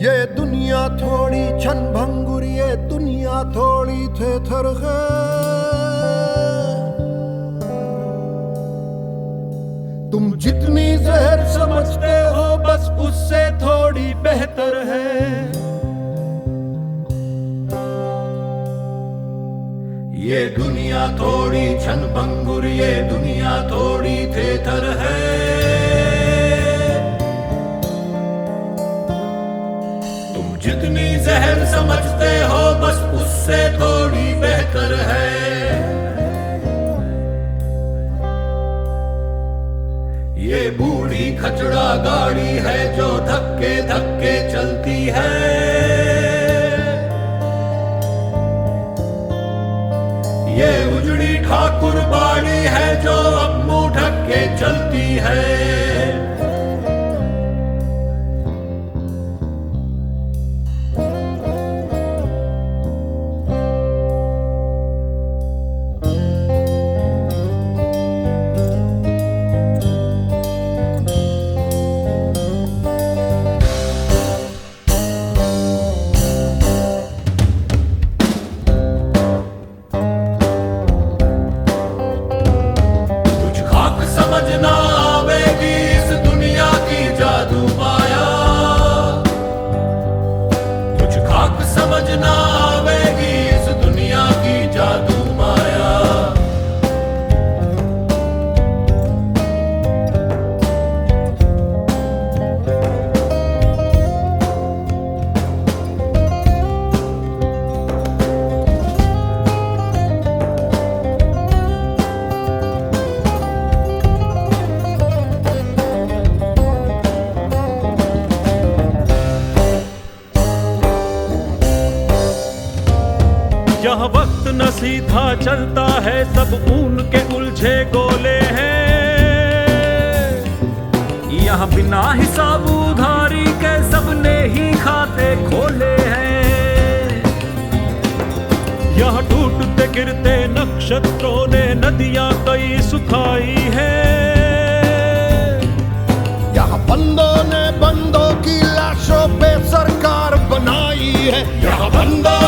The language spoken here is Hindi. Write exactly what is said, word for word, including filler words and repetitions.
ये दुनिया थोड़ी छन भंगुर, ये दुनिया थोड़ी थे थर है। तुम जितनी जहर समझते हो बस उससे थोड़ी बेहतर है। ये दुनिया थोड़ी छन भंगुर, ये दुनिया थोड़ी थे थर है। जितनी जहर समझते हो बस उससे थोड़ी बेहतर है। ये बूढ़ी खचड़ा गाड़ी है जो धक्के धक्के चलती है। ये उजड़ी ठाकुर बाड़ी है जो अब मुंह ढक के चलती है। समझना आवेगी इस दुनिया की जादू माया, कुछ खाक समझना आवेगी इस दुनिया की जादू माया। यह वक्त न सीधा चलता है, सब ऊन के उलझे गोले हैं। यहाँ बिना हिसाब उधारी के सबने ही खाते खोले हैं। यह टूटते गिरते नक्षत्रों ने नदियां कई सुखाई है। यहाँ बंदों ने बंदों की लाशों पे सरकार बनाई है। यहाँ बंदों